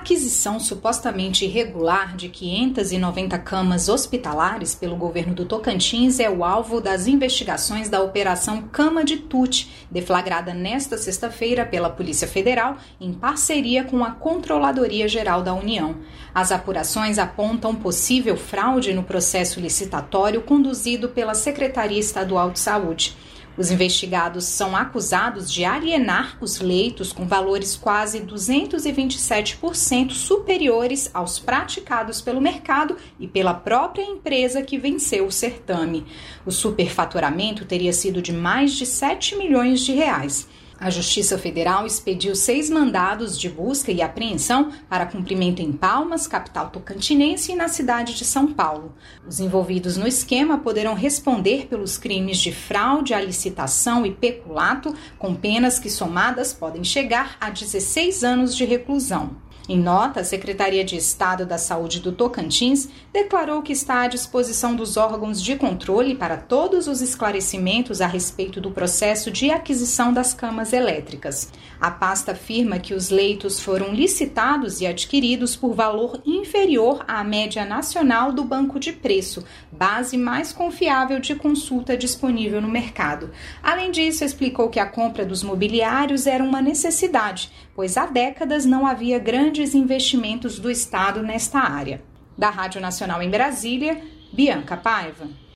aquisição supostamente irregular de 590 camas hospitalares pelo governo do Tocantins é o alvo das investigações da Operação Cama de Tute, deflagrada nesta sexta-feira pela Polícia Federal em parceria com a Controladoria Geral da União. As apurações apontam possível fraude no processo licitatório conduzido pela Secretaria Estadual de Saúde. Os investigados são acusados de alienar os leitos com valores quase 227% superiores aos praticados pelo mercado e pela própria empresa que venceu o certame. O superfaturamento teria sido de mais de 7 milhões de reais. A Justiça Federal expediu 6 mandados de busca e apreensão para cumprimento em Palmas, capital tocantinense, e na cidade de São Paulo. Os envolvidos no esquema poderão responder pelos crimes de fraude à licitação e peculato, com penas que somadas podem chegar a 16 anos de reclusão. Em nota, a Secretaria de Estado da Saúde do Tocantins declarou que está à disposição dos órgãos de controle para todos os esclarecimentos a respeito do processo de aquisição das camas elétricas. A pasta afirma que os leitos foram licitados e adquiridos por valor inferior à média nacional do Banco de Preço, base mais confiável de consulta disponível no mercado. Além disso, explicou que a compra dos mobiliários era uma necessidade, pois há décadas não havia grandes investimentos do Estado nesta área. Da Rádio Nacional em Brasília, Bianca Paiva.